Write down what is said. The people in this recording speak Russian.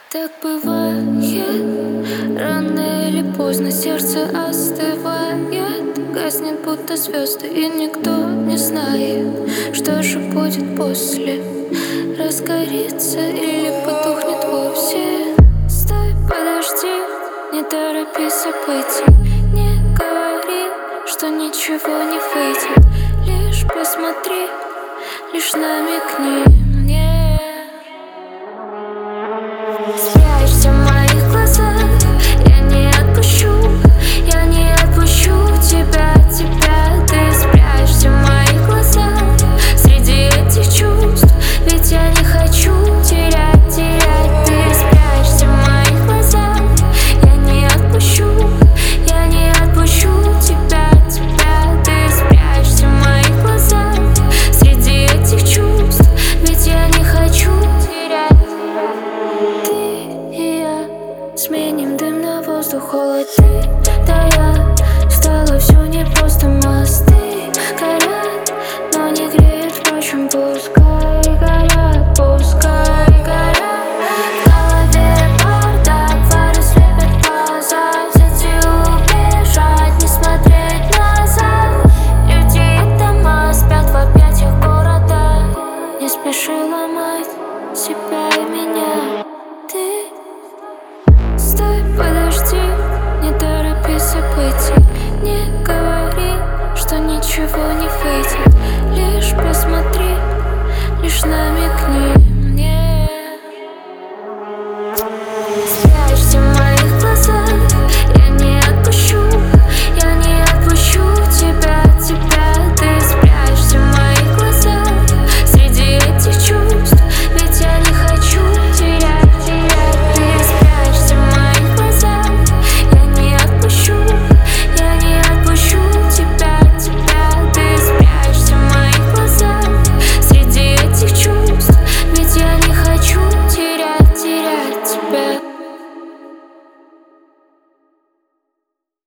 Так бывает, рано или поздно сердце остывает, гаснет будто звезды, и никто не знает, что же будет после. Разгорится или потухнет вовсе. Стой, подожди, не торопи события. Не говори, что ничего не выйдет. Лишь посмотри, лишь намекни мне. Спрячься в моих глазах, я не отпущу тебя. Ты спрячься в моих глазах, среди этих чувств, ведь я не хочу терять. Ты спрячься в моих глазах, я не отпущу тебя. Ты спрячься в моих глазах, среди этих чувств, ведь я не хочу терять. Сменим дым на воздух, холод ты, да я. Стало все непросто, мосты горят, но не греет, впрочем, пускай горят. В голове бардак, фары слепят глаза. Взять и убежать, не смотреть назад. Люди и дома спят в объятиях города. Не спеши ломать себя и меня. Ты стой, подожди, не торопи события. Не говори, что ничего не выйдет. Лишь посмотри, лишь намекни.